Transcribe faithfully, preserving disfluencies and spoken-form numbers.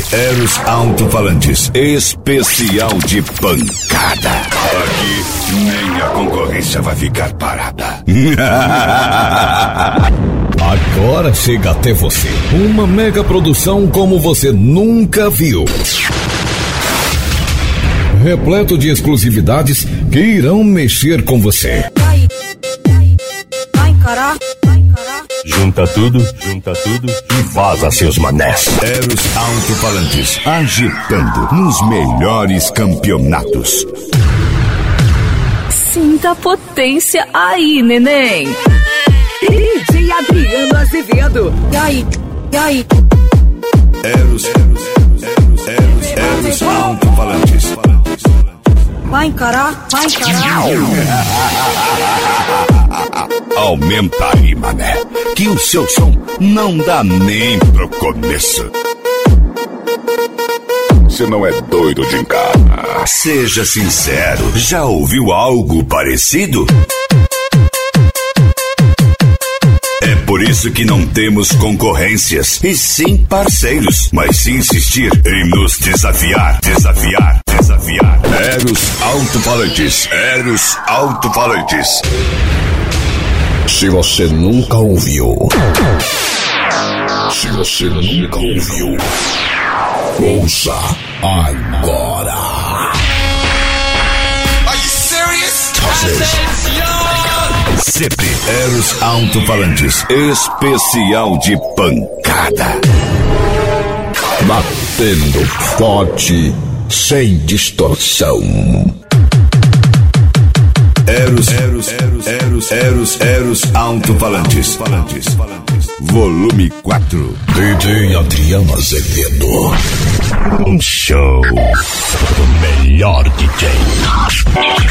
Eros Alto-Falantes, especial de pancada. Aqui nem a concorrência vai ficar parada. Agora chega até você uma mega produção como você nunca viu. Repleto de exclusividades que irão mexer com você. Vai encarar, vai encarar. Junta tudo, junta tudo e vaza seus manés. Eros Alto-Falantes, agitando nos melhores campeonatos. Sinta a potência aí, neném. D J Adriano Azevedo. E aí, e aí? Eros, Eros, Eros, Eros, Eros Alto-Falantes. Vai encarar, vai encarar. Aumenta aí, mané, que o seu som não dá nem pro começo. Você não é doido de encarar? Seja sincero, já ouviu algo parecido? É por isso que não temos concorrências, e sim parceiros. Mas se insistir em nos desafiar, desafiar, desafiar. Eros Alto-Falantes, Eros Alto-Falantes. Se você nunca ouviu, se você nunca ouviu, ouça agora. Are you serious? C P Eros Alto-Falantes, especial de pancada. Batendo forte, sem distorção. Eros, Eros, Eros, Eros, Eros, Eros Alto-Falantes. Volume quatro. D J Adriano Azevedo. Um show do melhor D J.